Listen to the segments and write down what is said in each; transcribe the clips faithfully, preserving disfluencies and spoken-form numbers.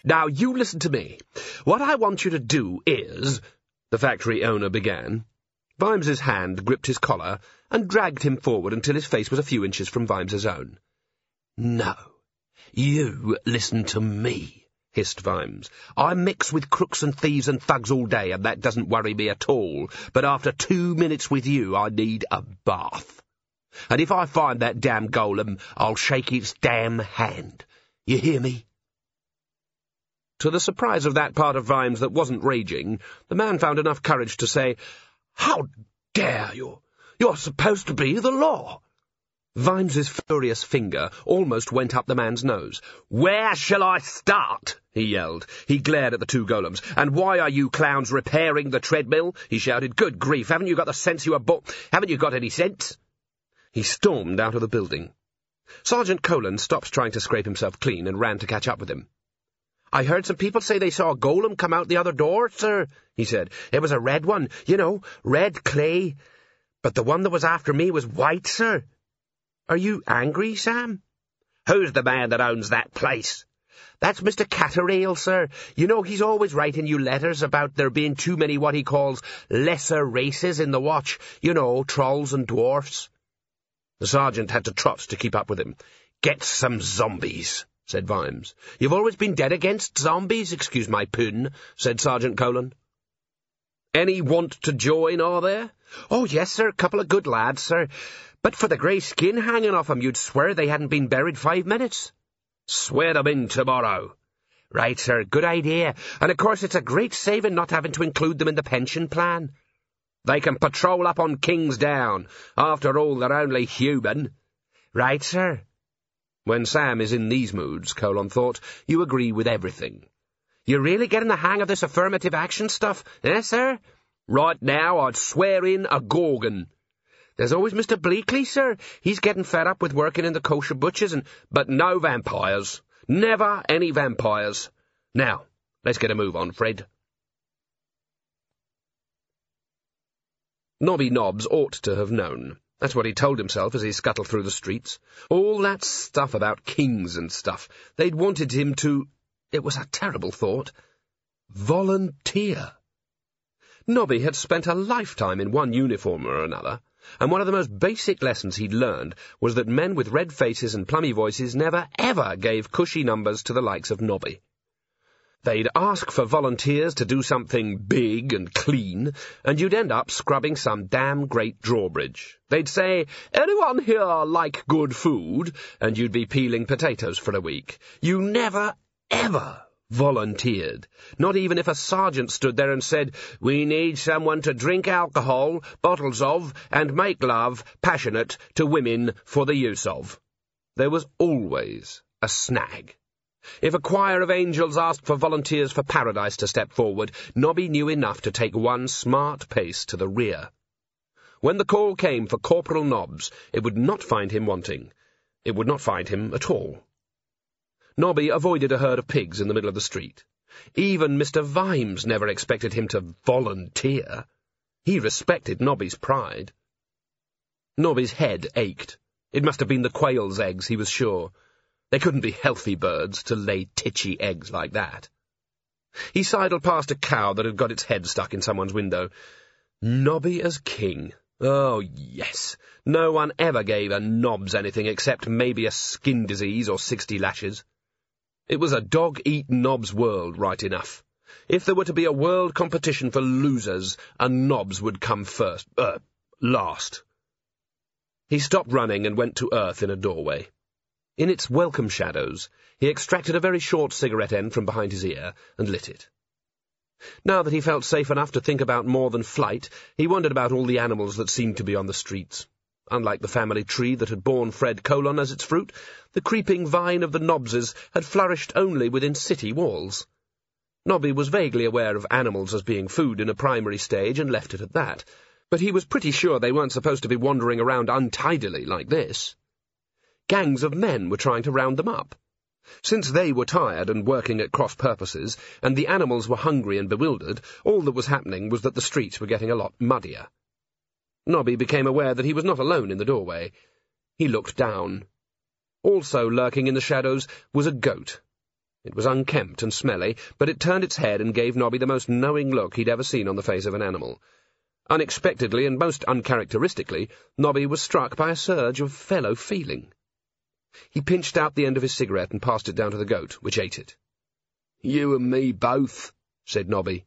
Now, you listen to me. What I want you to do is—" the factory owner began. Vimes's hand gripped his collar and dragged him forward until his face was a few inches from Vimes's own. "No, you listen to me," hissed Vimes. "I mix with crooks and thieves and thugs all day, and that doesn't worry me at all. But after two minutes with you, I need a bath. And if I find that damn golem, I'll shake its damn hand. You hear me?" To the surprise of that part of Vimes that wasn't raging, the man found enough courage to say, "How dare you? You're supposed to be the law." Vimes's furious finger almost went up the man's nose. "Where shall I start?" he yelled. He glared at the two golems. "And why are you clowns repairing the treadmill?" he shouted. "Good grief, haven't you got the sense you were born? Haven't you got any sense?" He stormed out of the building. Sergeant Colin stopped trying to scrape himself clean and ran to catch up with him. "I heard some people say they saw a golem come out the other door, sir," he said. "It was a red one, you know, red clay. But the one that was after me was white, sir." "Are you angry, Sam?" "Who's the man that owns that place?" "That's Mister Catterale, sir. You know, he's always writing you letters about there being too many what he calls lesser races in the watch. You know, trolls and dwarfs." The sergeant had to trot to keep up with him. "Get some zombies," said Vimes. "You've always been dead against zombies, excuse my pun," said Sergeant Colin. "Any want to join, are there?" "Oh, yes, sir, a couple of good lads, sir. But for the grey skin hanging off 'em, you'd swear they hadn't been buried five minutes." "Swear them in tomorrow." "Right, sir, good idea. And of course it's a great saving not having to include them in the pension plan." "They can patrol up on Kingsdown. After all, they're only human." "Right, sir." When Sam is in these moods, Colin thought, you agree with everything. "You're really getting the hang of this affirmative action stuff, eh, sir?" "Right now I'd swear in a Gorgon." "There's always Mister Bleakley, sir. He's getting fed up with working in the kosher butchers and—" "But no vampires. Never any vampires. Now, let's get a move on, Fred." Nobby Nobbs ought to have known. That's what he told himself as he scuttled through the streets. All that stuff about kings and stuff. They'd wanted him to— it was a terrible thought— volunteer. Nobby had spent a lifetime in one uniform or another, and one of the most basic lessons he'd learned was that men with red faces and plummy voices never, ever gave cushy numbers to the likes of Nobby. They'd ask for volunteers to do something big and clean, and you'd end up scrubbing some damn great drawbridge. They'd say, "Anyone here like good food?" and you'd be peeling potatoes for a week. You never, ever volunteered. Not even if a sergeant stood there and said, "We need someone to drink alcohol, bottles of, and make love, passionate, to women for the use of." There was always a snag. If a choir of angels asked for volunteers for Paradise to step forward, Nobby knew enough to take one smart pace to the rear. When the call came for Corporal Nobbs, it would not find him wanting. It would not find him at all. Nobby avoided a herd of pigs in the middle of the street. Even Mister Vimes never expected him to volunteer. He respected Nobby's pride. Nobby's head ached. It must have been the quail's eggs, he was sure. They couldn't be healthy birds to lay titchy eggs like that. He sidled past a cow that had got its head stuck in someone's window. Nobby as king. Oh, yes. No one ever gave a Nobbs anything except maybe a skin disease or sixty lashes. It was a dog-eat-Nobbs world, right enough. If there were to be a world competition for losers, a Nobbs would come first, er, last. He stopped running and went to earth in a doorway. In its welcome shadows, he extracted a very short cigarette end from behind his ear and lit it. Now that he felt safe enough to think about more than flight, he wondered about all the animals that seemed to be on the streets. Unlike the family tree that had borne Fred Colon as its fruit, the creeping vine of the Nobbses had flourished only within city walls. Nobby was vaguely aware of animals as being food in a primary stage and left it at that, but he was pretty sure they weren't supposed to be wandering around untidily like this. Gangs of men were trying to round them up. Since they were tired and working at cross purposes, and the animals were hungry and bewildered, all that was happening was that the streets were getting a lot muddier. Nobby became aware that he was not alone in the doorway. He looked down. Also lurking in the shadows was a goat. It was unkempt and smelly, but it turned its head and gave Nobby the most knowing look he'd ever seen on the face of an animal. Unexpectedly and most uncharacteristically, Nobby was struck by a surge of fellow feeling. He pinched out the end of his cigarette and passed it down to the goat, which ate it. "You and me both," said Nobby.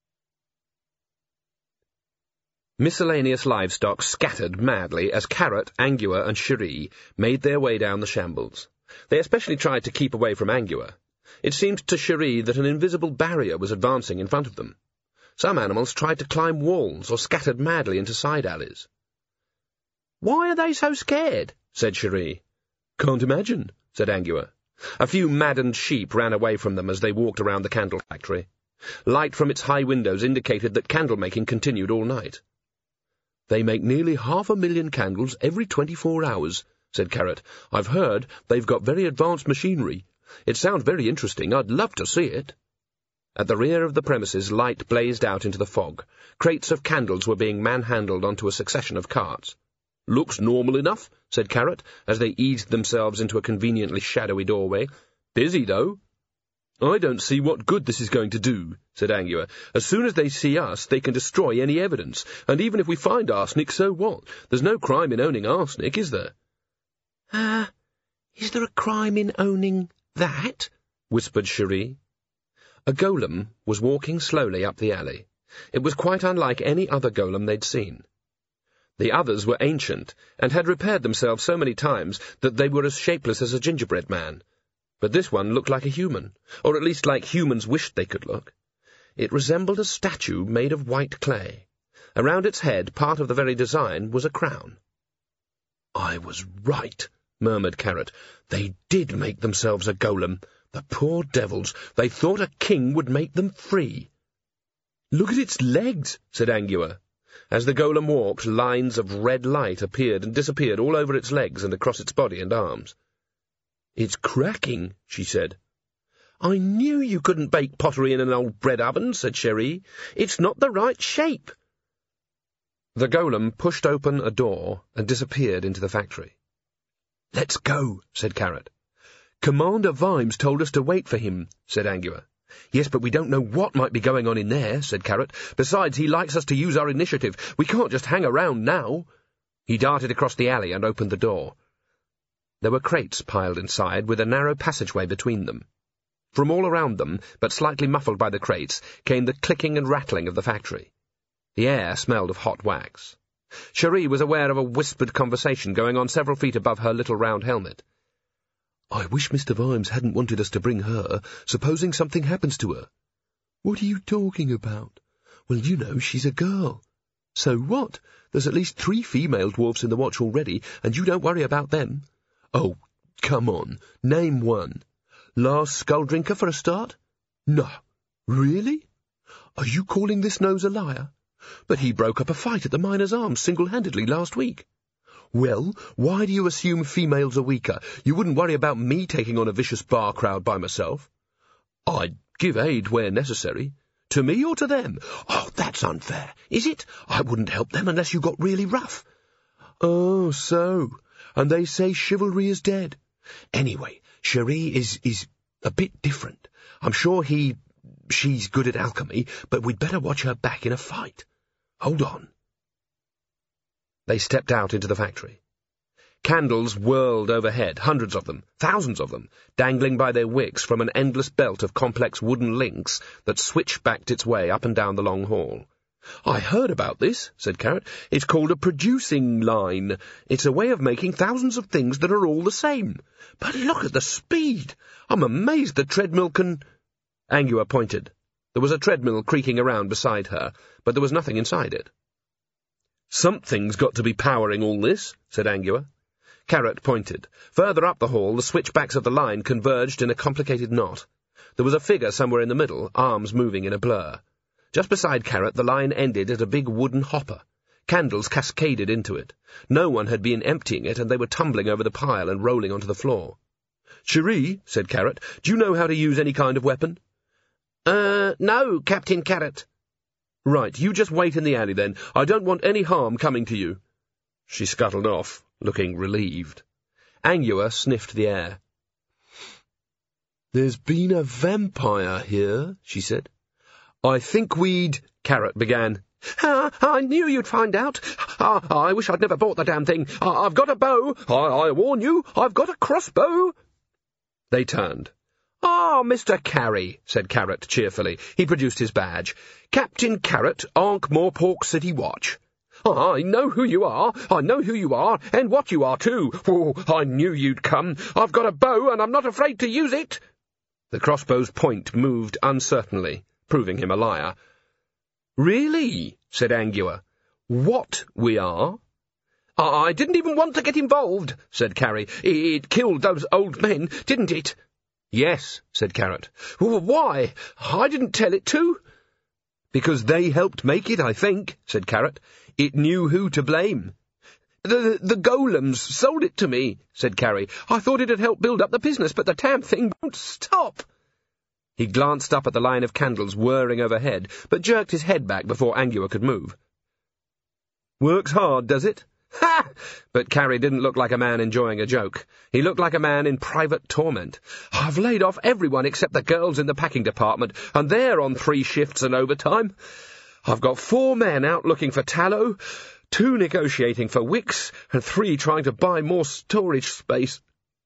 Miscellaneous livestock scattered madly as Carrot, Angua, and Cherie made their way down the shambles. They especially tried to keep away from Angua. It seemed to Cherie that an invisible barrier was advancing in front of them. Some animals tried to climb walls or scattered madly into side alleys. "Why are they so scared?" said Cherie. "Can't imagine," said Angua. A few maddened sheep ran away from them as they walked around the candle factory. Light from its high windows indicated that candle-making continued all night. "They make nearly half a million candles every twenty-four hours, said Carrot. "I've heard they've got very advanced machinery. It sounds very interesting. I'd love to see it." At the rear of the premises, light blazed out into the fog. Crates of candles were being manhandled onto a succession of carts. "Looks normal enough," said Carrot, as they eased themselves into a conveniently shadowy doorway. "Busy, though." "I don't see what good this is going to do," said Angua. "As soon as they see us, they can destroy any evidence, and even if we find arsenic, so what? There's no crime in owning arsenic, is there?" "Ah, uh, is there a crime in owning that?" whispered Cherie. A golem was walking slowly up the alley. It was quite unlike any other golem they'd seen. The others were ancient, and had repaired themselves so many times that they were as shapeless as a gingerbread man. But this one looked like a human, or at least like humans wished they could look. It resembled a statue made of white clay. Around its head, part of the very design, was a crown. "I was right," murmured Carrot. "They did make themselves a golem. The poor devils, they thought a king would make them free." "Look at its legs," said Angua. As the golem walked, lines of red light appeared and disappeared all over its legs and across its body and arms. "It's cracking," she said. "I knew you couldn't bake pottery in an old bread oven," said Cherie. "It's not the right shape." The golem pushed open a door and disappeared into the factory. "Let's go," said Carrot. "Commander Vimes told us to wait for him," said Angua. "Yes, but we don't know what might be going on in there," said Carrot. "Besides, he likes us to use our initiative. We can't just hang around now." He darted across the alley and opened the door. There were crates piled inside, with a narrow passageway between them. From all around them, but slightly muffled by the crates, came the clicking and rattling of the factory. The air smelled of hot wax. Cherie was aware of a whispered conversation going on several feet above her little round helmet. "I wish Mister Vimes hadn't wanted us to bring her, supposing something happens to her." "What are you talking about?" "Well, you know, she's a girl." "So what? There's at least three female dwarfs in the watch already, and you don't worry about them." "Oh, come on, name one." "Last Skulldrinker for a start?" "No. Really? Are you calling this nose a liar?" "But he broke up a fight at the Miners' Arms single-handedly last week." "Well, why do you assume females are weaker? You wouldn't worry about me taking on a vicious bar crowd by myself." "I'd give aid where necessary." "To me or to them?" "Oh, that's unfair. Is it? I wouldn't help them unless you got really rough." "Oh, so. And they say chivalry is dead." "Anyway, Cherie is, is a bit different. I'm sure he... she's good at alchemy, but we'd better watch her back in a fight. Hold on." They stepped out into the factory. Candles whirled overhead, hundreds of them, thousands of them, dangling by their wicks from an endless belt of complex wooden links that switchbacked its way up and down the long hall. "I heard about this," said Carrot. "It's called a producing line. It's a way of making thousands of things that are all the same. But look at the speed! I'm amazed the treadmill can—" Angua pointed. There was a treadmill creaking around beside her, but there was nothing inside it. "Something's got to be powering all this," said Angua. Carrot pointed. Further up the hall, the switchbacks of the line converged in a complicated knot. There was a figure somewhere in the middle, arms moving in a blur. Just beside Carrot, the line ended at a big wooden hopper. Candles cascaded into it. No one had been emptying it, and they were tumbling over the pile and rolling onto the floor. "Cherie," said Carrot, "do you know how to use any kind of weapon?" Uh, no, Captain Carrot." "Right, you just wait in the alley then. I don't want any harm coming to you." She scuttled off, looking relieved. Angua sniffed the air. "There's been a vampire here," she said. "I think we'd—" Carrot began. Ah, I knew you'd find out. Ah, I wish I'd never bought the damn thing. Ah, I've got a bow. I, I warn you, I've got a crossbow. They turned. "Ah, Mister Carey," said Carrot cheerfully. He produced his badge. "Captain Carrot, Ankh-Morpork City Watch." "I know who you are. I know who you are, and what you are, too. Oh, I knew you'd come. I've got a bow, and I'm not afraid to use it." The crossbow's point moved uncertainly, proving him a liar. "Really?" said Angua. "What we are?" "I didn't even want to get involved," said Carey. "It killed those old men, didn't it?" "Yes," said Carrot. "Why? I didn't tell it to." "Because they helped make it, I think," said Carrot. "It knew who to blame." The, the golems sold it to me," said Carey. "I thought it'd help build up the business, but the damn thing won't stop." He glanced up at the line of candles whirring overhead, but jerked his head back before Angua could move. "Works hard, does it?" "Ha!" But Carey didn't look like a man enjoying a joke. He looked like a man in private torment. "I've laid off everyone except the girls in the packing department, and they're on three shifts and overtime. I've got four men out looking for tallow, two negotiating for wicks, and three trying to buy more storage space."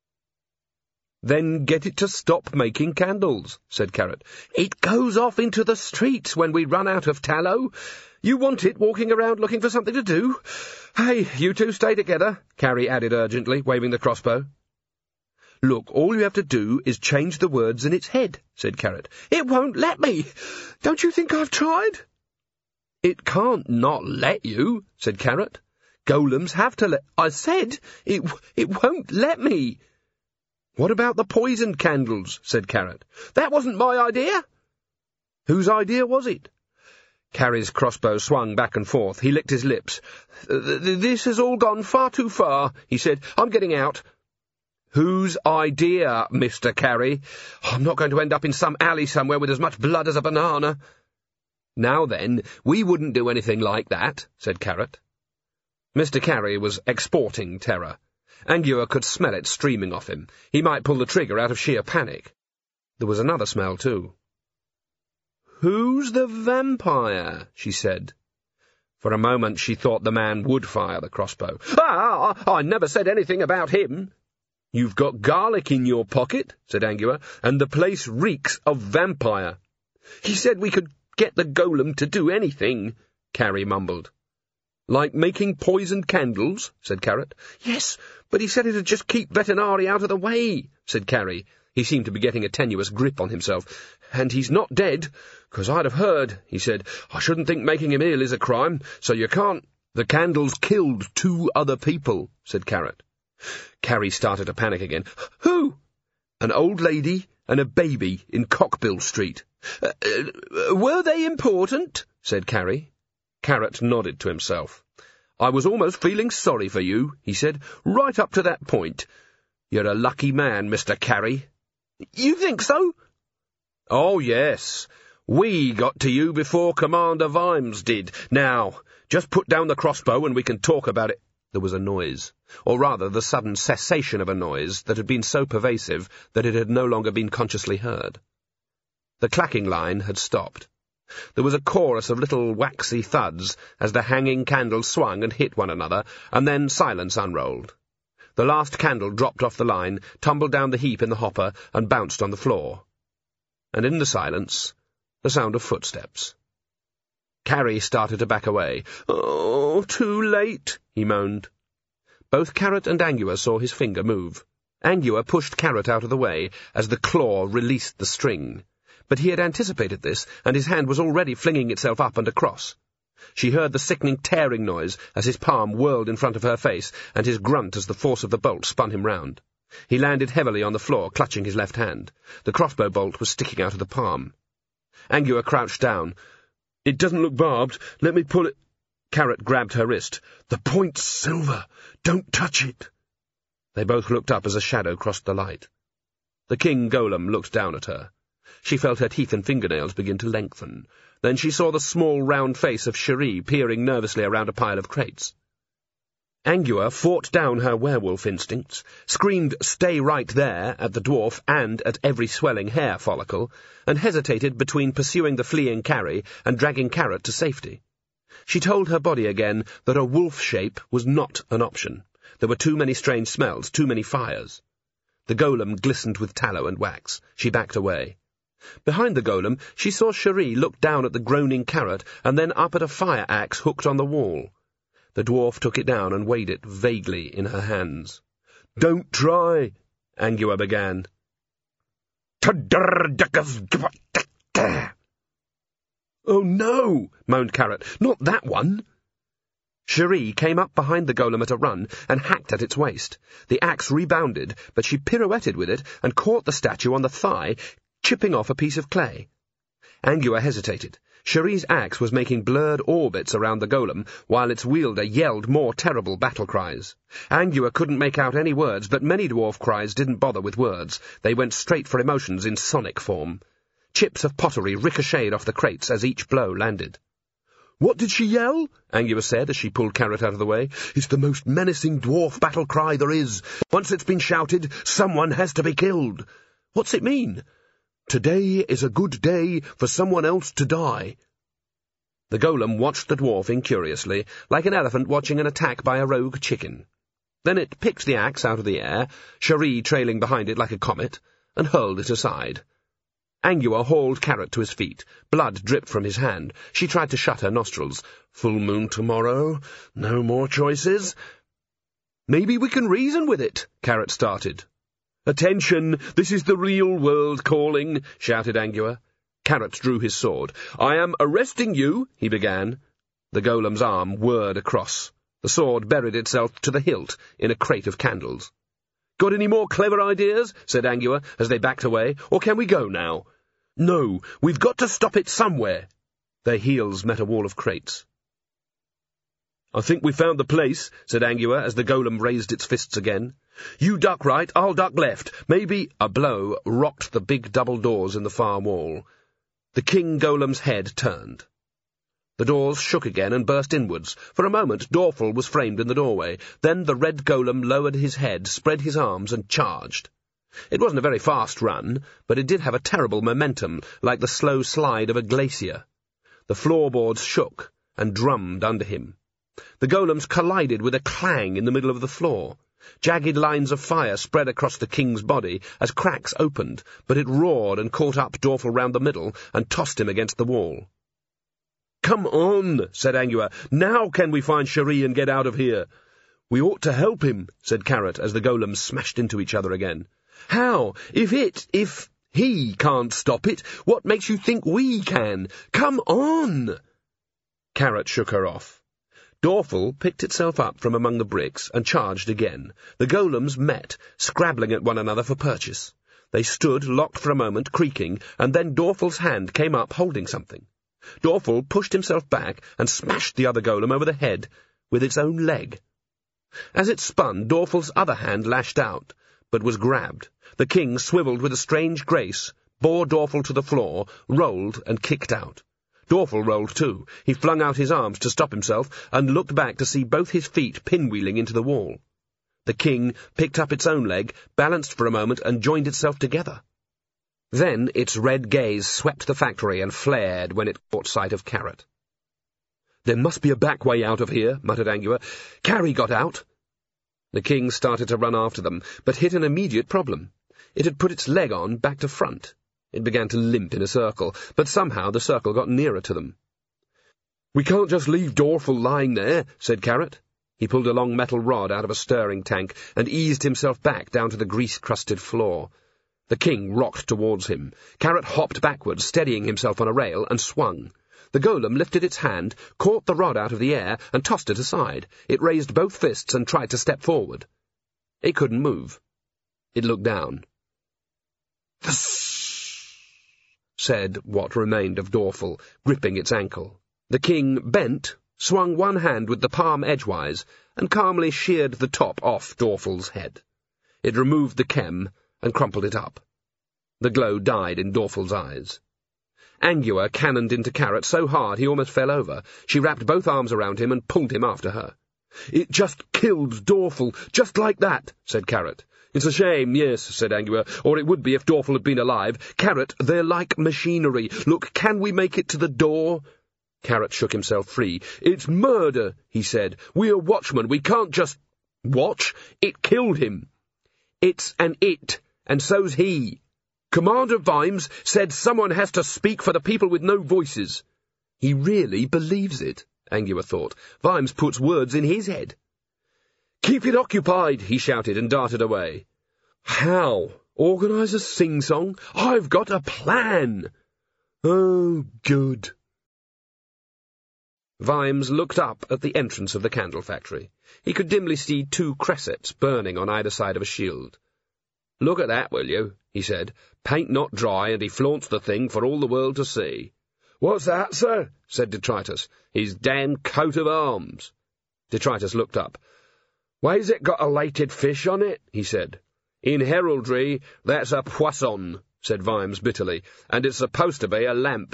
"Then get it to stop making candles," said Carrot. "It goes off into the streets when we run out of tallow. You want it walking around looking for something to do? Hey, you two stay together," Carey added urgently, waving the crossbow. "Look, all you have to do is change the words in its head," said Carrot. "It won't let me. Don't you think I've tried?" "It can't not let you," said Carrot. "Golems have to let—" "I said it, it won't let me." "What about the poisoned candles?" said Carrot. "That wasn't my idea." "Whose idea was it?" Carey's crossbow swung back and forth. He licked his lips. "This has all gone far too far," he said. "I'm getting out." "Whose idea, Mister Carey? I'm not going to end up in some alley somewhere with as much blood as a banana." "Now then, we wouldn't do anything like that," said Carrot. Mister Carey was exporting terror. Angua could smell it streaming off him. He might pull the trigger out of sheer panic. There was another smell, too. "Who's the vampire?" she said. For a moment she thought the man would fire the crossbow. "Ah, I never said anything about him." "You've got garlic in your pocket," said Angua, "and the place reeks of vampire." "He said we could get the golem to do anything," Carey mumbled. "Like making poisoned candles?" said Carrot. "Yes, but he said it'd just keep Vetinari out of the way," said Carey. He seemed to be getting a tenuous grip on himself. "And he's not dead, 'cause I'd have heard," he said. "I shouldn't think making him ill is a crime, so you can't—" "The candles killed two other people," said Carrot. Carey started to panic again. "Who?" "An old lady and a baby in Cockbill Street." Uh, uh, "Were they important?" said Carey. Carrot nodded to himself. "I was almost feeling sorry for you," he said, "right up to that point. You're a lucky man, Mister Carey." "You think so?" "Oh, yes. We got to you before Commander Vimes did. Now, just put down the crossbow and we can talk about it." There was a noise, or rather the sudden cessation of a noise that had been so pervasive that it had no longer been consciously heard. The clacking line had stopped. There was a chorus of little waxy thuds as the hanging candles swung and hit one another, and then silence unrolled. The last candle dropped off the line, tumbled down the heap in the hopper, and bounced on the floor. And in the silence, the sound of footsteps. Carey started to back away. "Oh, too late," he moaned. Both Carrot and Angua saw his finger move. Angua pushed Carrot out of the way as the claw released the string. But he had anticipated this, and his hand was already flinging itself up and across. She heard the sickening tearing noise as his palm whirled in front of her face, and his grunt as the force of the bolt spun him round. He landed heavily on the floor, clutching his left hand. The crossbow bolt was sticking out of the palm. Angua crouched down. "It doesn't look barbed. Let me pull it." Carrot grabbed her wrist. "The point's silver. Don't touch it." They both looked up as a shadow crossed the light. The king golem looked down at her. She felt her teeth and fingernails begin to lengthen. Then she saw the small, round face of Cherie peering nervously around a pile of crates. Angua fought down her werewolf instincts, screamed "Stay right there" at the dwarf and at every swelling hair follicle, and hesitated between pursuing the fleeing Carrie and dragging Carrot to safety. She told her body again that a wolf shape was not an option. There were too many strange smells, too many fires. The golem glistened with tallow and wax. She backed away. Behind the golem, she saw Cherie look down at the groaning Carrot and then up at a fire axe hooked on the wall. The dwarf took it down and weighed it vaguely in her hands. "Don't try," Angua began. "Oh no," moaned Carrot, "not that one." Cherie came up behind the golem at a run and hacked at its waist. The axe rebounded, but she pirouetted with it and caught the statue on the thigh, chipping off a piece of clay. Angua hesitated. Cherie's axe was making blurred orbits around the golem, while its wielder yelled more terrible battle cries. Angua couldn't make out any words, but many dwarf cries didn't bother with words. They went straight for emotions in sonic form. Chips of pottery ricocheted off the crates as each blow landed. "What did she yell?" Angua said as she pulled Carrot out of the way. "It's the most menacing dwarf battle cry there is. Once it's been shouted, someone has to be killed." "What's it mean?" "Today is a good day for someone else to die." The golem watched the dwarf incuriously, like an elephant watching an attack by a rogue chicken. Then it picked the axe out of the air, Cherie trailing behind it like a comet, and hurled it aside. Angua hauled Carrot to his feet. Blood dripped from his hand. She tried to shut her nostrils. "Full moon tomorrow. No more choices." "Maybe we can reason with it," Carrot started. "Attention! This is the real world calling," shouted Angua. Carrot drew his sword. "I am arresting you," he began. The golem's arm whirred across. The sword buried itself to the hilt in a crate of candles. "Got any more clever ideas?" said Angua as they backed away. "Or can we go now?" "No, we've got to stop it somewhere." Their heels met a wall of crates. "I think we found the place," said Angua as the golem raised its fists again. "You duck right, I'll duck left. Maybe—" A blow rocked the big double doors in the far wall. The king golem's head turned. The doors shook again and burst inwards. For a moment Dorfel was framed in the doorway. Then the red golem lowered his head, spread his arms, and charged. It wasn't a very fast run, but it did have a terrible momentum, like the slow slide of a glacier. The floorboards shook and drummed under him. The golems collided with a clang in the middle of the floor. Jagged lines of fire spread across the king's body as cracks opened, but it roared and caught up Dorfel round the middle and tossed him against the wall. "Come on," said Angua. "Now can we find Cherie and get out of here?" "We ought to help him," said Carrot as the golems smashed into each other again. "How? If it, if he can't stop it, what makes you think we can? Come on!" Carrot shook her off. Dorfel picked itself up from among the bricks and charged again. The golems met, scrabbling at one another for purchase. They stood locked for a moment, creaking, and then Dorfel's hand came up holding something. Dorfel pushed himself back and smashed the other golem over the head with its own leg. As it spun, Dorfel's other hand lashed out, but was grabbed. The king swiveled with a strange grace, bore Dorfel to the floor, rolled, and kicked out. Dorfel rolled too. He flung out his arms to stop himself, and looked back to see both his feet pinwheeling into the wall. The king picked up its own leg, balanced for a moment, and joined itself together. Then its red gaze swept the factory and flared when it caught sight of Carrot. "There must be a back way out of here," muttered Angua. "Carrie got out." The king started to run after them, but hit an immediate problem. It had put its leg on back to front. It began to limp in a circle, but somehow the circle got nearer to them. "We can't just leave Dorfel lying there," said Carrot. He pulled a long metal rod out of a stirring tank and eased himself back down to the grease-crusted floor. The king rocked towards him. Carrot hopped backwards, steadying himself on a rail, and swung. The golem lifted its hand, caught the rod out of the air, and tossed it aside. It raised both fists and tried to step forward. It couldn't move. It looked down. Said what remained of Dorfel, gripping its ankle. The king bent, swung one hand with the palm edgewise, and calmly sheared the top off Dorfel's head. It removed the chem and crumpled it up. The glow died in Dorfel's eyes. Angua cannoned into Carrot so hard he almost fell over. She wrapped both arms around him and pulled him after her. "It just killed Dorfel, just like that," said Carrot. "It's a shame, yes," said Angua, "or it would be if Dorfel had been alive. Carrot, they're like machinery. Look, can we make it to the door?" Carrot shook himself free. "It's murder," he said. "We're watchmen. We can't just watch. It killed him. It's an it, and so's he. Commander Vimes said someone has to speak for the people with no voices." "He really believes it," Angua thought. "Vimes puts words in his head." "Keep it occupied," he shouted, and darted away. "How? Organise a sing-song? I've got a plan." "Oh, good." Vimes looked up at the entrance of the candle factory. He could dimly see two cressets burning on either side of a shield. "Look at that, will you?" he said. "Paint not dry, and he flaunts the thing for all the world to see." "What's that, sir?" said Detritus. "His damned coat of arms." Detritus looked up. "Why's it got a lighted fish on it?" he said. "In heraldry, that's a poisson," said Vimes bitterly, "and it's supposed to be a lamp."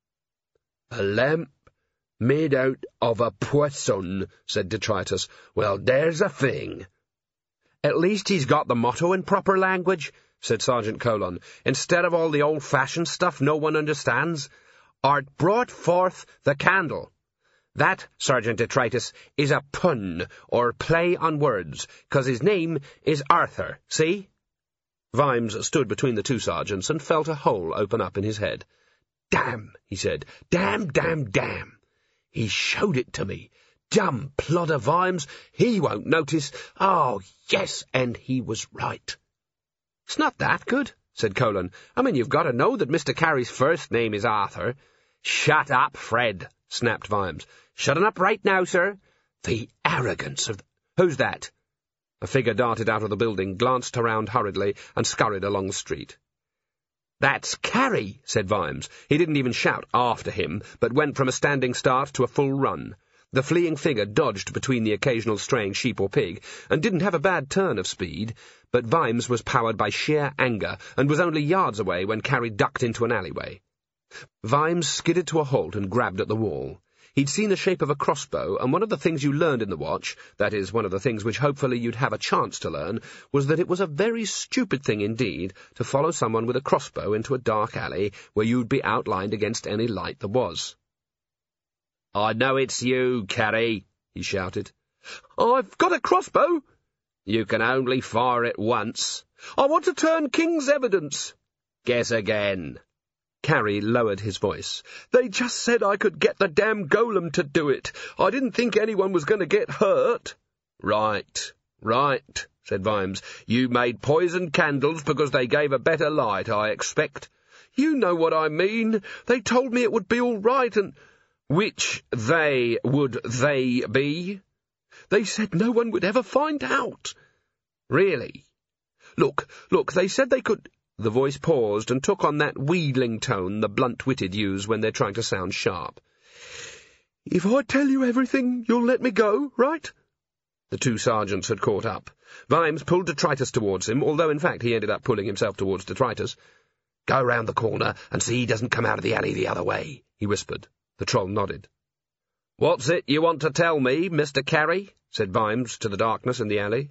"A lamp made out of a poisson," said Detritus. "Well, there's a thing." "At least he's got the motto in proper language," said Sergeant Colon, "instead of all the old-fashioned stuff no one understands. Art brought forth the candle. That, Sergeant Detritus, is a pun, or play on words, 'cause his name is Arthur, see?" Vimes stood between the two sergeants and felt a hole open up in his head. "Damn," he said. "Damn, damn, damn. He showed it to me. Dumb plodder, Vimes. He won't notice. Oh, yes, and he was right." "It's not that good," said Colon. "I mean, you've got to know that Mister Carey's first name is Arthur." "Shut up, Fred," snapped Vimes. "Shutting up right now, sir." "The arrogance of... Who's that?" A figure darted out of the building, glanced around hurriedly, and scurried along the street. "That's Carey," said Vimes. He didn't even shout after him, but went from a standing start to a full run. The fleeing figure dodged between the occasional straying sheep or pig, and didn't have a bad turn of speed, but Vimes was powered by sheer anger, and was only yards away when Carey ducked into an alleyway. Vimes skidded to a halt and grabbed at the wall. He'd seen the shape of a crossbow, and one of the things you learned in the watch, that is, one of the things which hopefully you'd have a chance to learn, was that it was a very stupid thing indeed to follow someone with a crossbow into a dark alley where you'd be outlined against any light there was. "I know it's you, Carey," he shouted. "I've got a crossbow." "You can only fire it once." "I want to turn King's evidence." "Guess again." Carey lowered his voice. "They just said I could get the damn golem to do it. I didn't think anyone was going to get hurt." "Right, right," said Vimes. "You made poisoned candles because they gave a better light, I expect." "You know what I mean. They told me it would be all right, and—" "Which they would they be?" "They said no one would ever find out." "Really?" Look, look, they said they could—" The voice paused and took on that wheedling tone the blunt-witted use when they're trying to sound sharp. "If I tell you everything, you'll let me go, right?" The two sergeants had caught up. Vimes pulled Detritus towards him, although in fact he ended up pulling himself towards Detritus. "Go round the corner and see he doesn't come out of the alley the other way," he whispered. The troll nodded. "What's it you want to tell me, Mister Carey?" said Vimes to the darkness in the alley.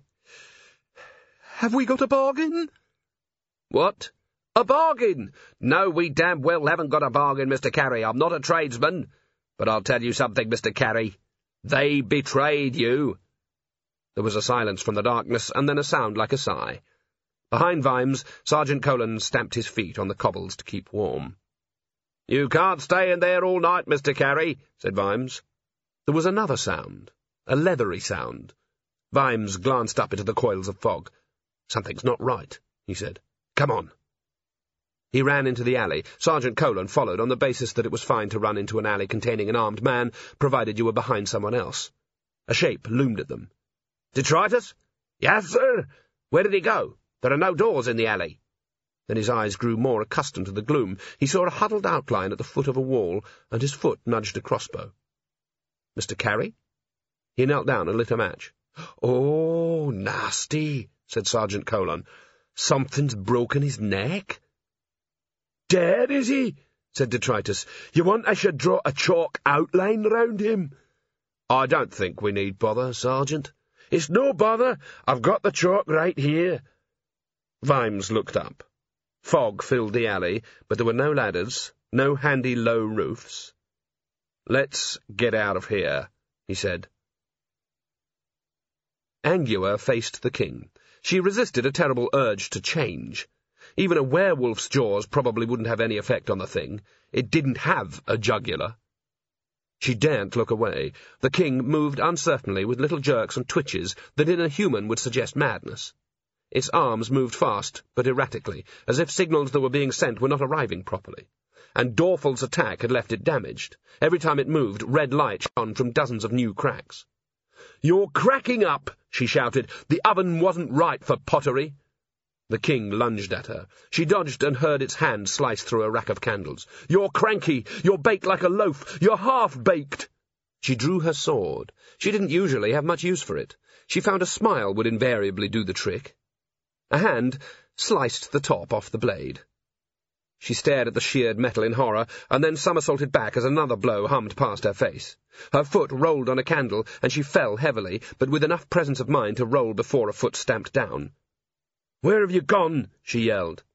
"Have we got a bargain?" "What? A bargain? No, we damn well haven't got a bargain, Mister Carey. I'm not a tradesman. But I'll tell you something, Mister Carey. They betrayed you." There was a silence from the darkness, and then a sound like a sigh. Behind Vimes, Sergeant Colon stamped his feet on the cobbles to keep warm. "You can't stay in there all night, Mister Carey," said Vimes. There was another sound, a leathery sound. Vimes glanced up into the coils of fog. "Something's not right," he said. "Come on." He ran into the alley. Sergeant Colon followed on the basis that it was fine to run into an alley containing an armed man, provided you were behind someone else. A shape loomed at them. "Detritus?" "Yes, sir." "Where did he go? There are no doors in the alley." Then his eyes grew more accustomed to the gloom. He saw a huddled outline at the foot of a wall, and his foot nudged a crossbow. "Mister Carey?" He knelt down and lit a match. "Oh, nasty," said Sergeant Colon. "Something's broken his neck." "Dead, is he?" said Detritus. "You want I should draw a chalk outline round him?" I don't think we need bother, Sergeant. It's no bother. I've got the chalk right here. Vimes looked up. Fog filled the alley, but there were no ladders, no handy low roofs. Let's get out of here, he said. Angua faced the king. She resisted a terrible urge to change. Even a werewolf's jaws probably wouldn't have any effect on the thing. It didn't have a jugular. She daren't look away. The king moved uncertainly with little jerks and twitches that in a human would suggest madness. Its arms moved fast, but erratically, as if signals that were being sent were not arriving properly. And Dorful's attack had left it damaged. Every time it moved, red light shone from dozens of new cracks. "You're cracking up!" she shouted. "The oven wasn't right for pottery." The king lunged at her. She dodged and heard its hand slice through a rack of candles. "You're cranky! You're baked like a loaf! You're half-baked!" She drew her sword. She didn't usually have much use for it. She found a smile would invariably do the trick. A hand sliced the top off the blade. She stared at the sheared metal in horror, and then somersaulted back as another blow hummed past her face. Her foot rolled on a candle, and she fell heavily, but with enough presence of mind to roll before a foot stamped down. "Where have you gone?" she yelled.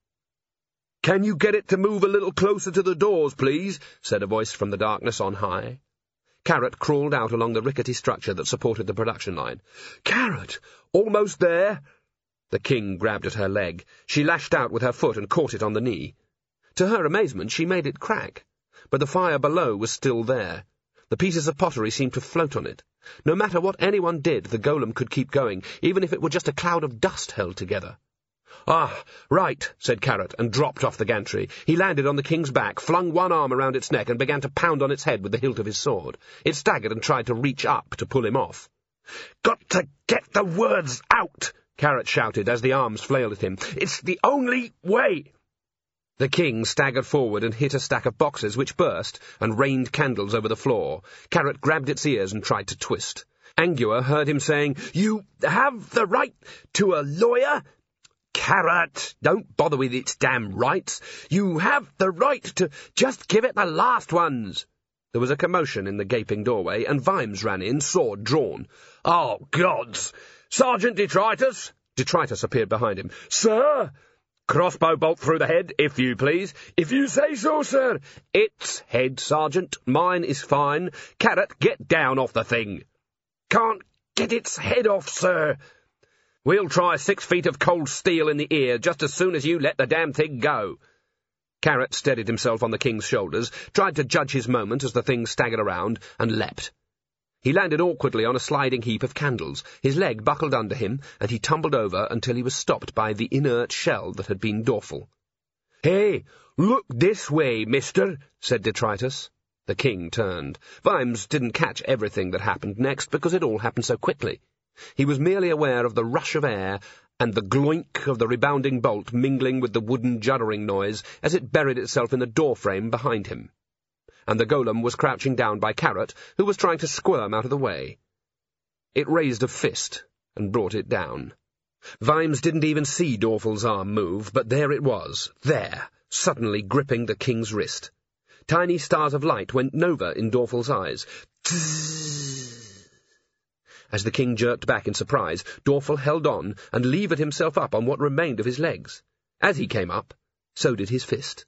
"Can you get it to move a little closer to the doors, please?" said a voice from the darkness on high. Carrot crawled out along the rickety structure that supported the production line. "Carrot! Almost there!" The king grabbed at her leg. She lashed out with her foot and caught it on the knee. To her amazement, she made it crack. But the fire below was still there. The pieces of pottery seemed to float on it. No matter what anyone did, the golem could keep going, even if it were just a cloud of dust held together. "Ah, right," said Carrot, and dropped off the gantry. He landed on the king's back, flung one arm around its neck, and began to pound on its head with the hilt of his sword. It staggered and tried to reach up to pull him off. "Got to get the words out!" Carrot shouted as the arms flailed at him. "It's the only way!" The king staggered forward and hit a stack of boxes which burst and rained candles over the floor. Carrot grabbed its ears and tried to twist. Angua heard him saying, "You have the right to a lawyer?" "Carrot, don't bother with its damn rights. You have the right to just give it the last ones." There was a commotion in the gaping doorway, and Vimes ran in, sword drawn. "Oh, gods! Sergeant Detritus!" Detritus appeared behind him. "Sir!" "Crossbow bolt through the head, if you please." "If you say so, sir." "Its head, Sergeant. Mine is fine. Carrot, get down off the thing." "Can't get its head off, sir." "We'll try six feet of cold steel in the ear just as soon as you let the damn thing go." Carrot steadied himself on the king's shoulders, tried to judge his moment as the thing staggered around, and leapt. He landed awkwardly on a sliding heap of candles. His leg buckled under him, and he tumbled over until he was stopped by the inert shell that had been Dorful. "Hey, look this way, mister," said Detritus. The king turned. Vimes didn't catch everything that happened next because it all happened so quickly. He was merely aware of the rush of air and the gloink of the rebounding bolt mingling with the wooden juddering noise as it buried itself in the doorframe behind him. And the golem was crouching down by Carrot, who was trying to squirm out of the way. It raised a fist and brought it down. Vimes didn't even see Dorful's arm move, but there it was, there, suddenly gripping the king's wrist. Tiny stars of light went nova in Dorful's eyes. Tzzz. As the king jerked back in surprise, Dorful held on and levered himself up on what remained of his legs. As he came up, so did his fist.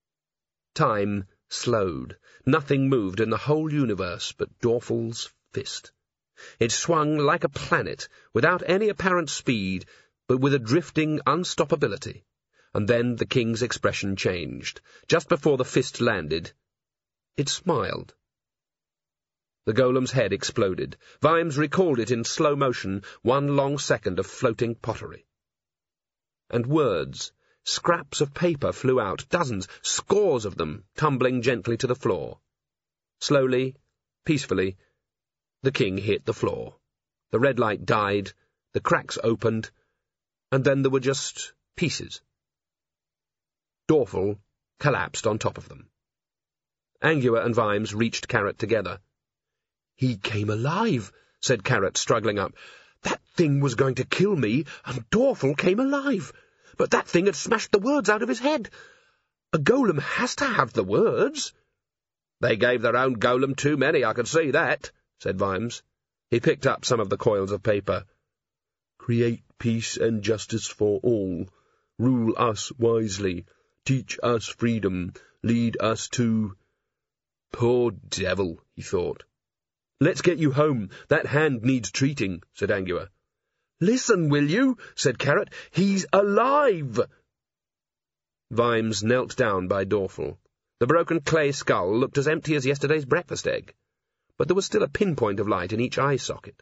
Time slowed. Nothing moved in the whole universe but Dorful's fist. It swung like a planet, without any apparent speed, but with a drifting unstoppability. And then the king's expression changed. Just before the fist landed, it smiled. The golem's head exploded. Vimes recalled it in slow motion, one long second of floating pottery. And words, scraps of paper flew out, dozens, scores of them, tumbling gently to the floor. Slowly, peacefully, the king hit the floor. The red light died, the cracks opened, and then there were just pieces. Dorful collapsed on top of them. Angua and Vimes reached Carrot together. "He came alive," said Carrot, struggling up. "That thing was going to kill me, and Dorful came alive. But that thing had smashed the words out of his head. A golem has to have the words." "They gave their own golem too many, I can see that," said Vimes. He picked up some of the coils of paper. Create peace and justice for all. Rule us wisely. Teach us freedom. Lead us to... Poor devil, he thought. Let's get you home. That hand needs treating, said Angua. Listen, will you? Said Carrot. He's alive! Vimes knelt down by Dorfel. The broken clay skull looked as empty as yesterday's breakfast egg, but there was still a pinpoint of light in each eye socket.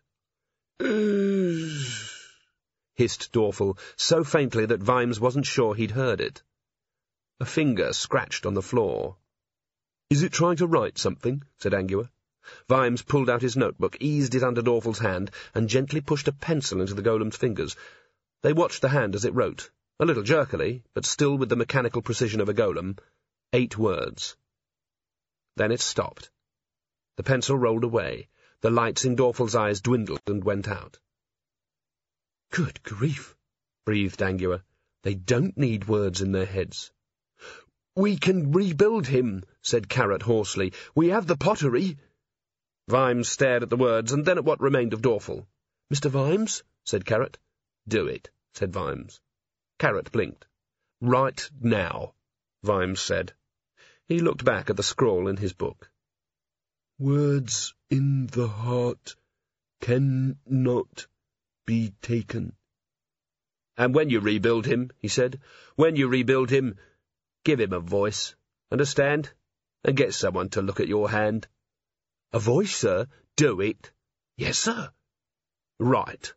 Hissed Dorfel, so faintly that Vimes wasn't sure he'd heard it. A finger scratched on the floor. Is it trying to write something? Said Angua. Vimes pulled out his notebook, eased it under Dorfel's hand, and gently pushed a pencil into the golem's fingers. They watched the hand as it wrote, a little jerkily, but still with the mechanical precision of a golem, eight words. Then it stopped. The pencil rolled away. The lights in Dorfel's eyes dwindled and went out. Good grief, breathed Angua. They don't need words in their heads. We can rebuild him, said Carrot hoarsely. We have the pottery. Vimes stared at the words, and then at what remained of Dorfel. Mister Vimes, said Carrot. Do it, said Vimes. Carrot blinked. Right now, Vimes said. He looked back at the scrawl in his book. Words in the heart cannot be taken. And when you rebuild him, he said, when you rebuild him, give him a voice, understand? And get someone to look at your hand. A voice, sir? Do it. Yes, sir. Right.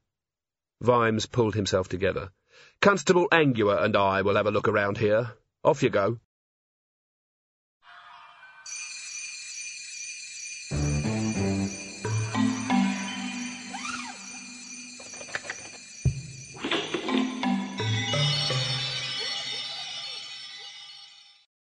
Vimes pulled himself together. Constable Angua and I will have a look around here. Off you go.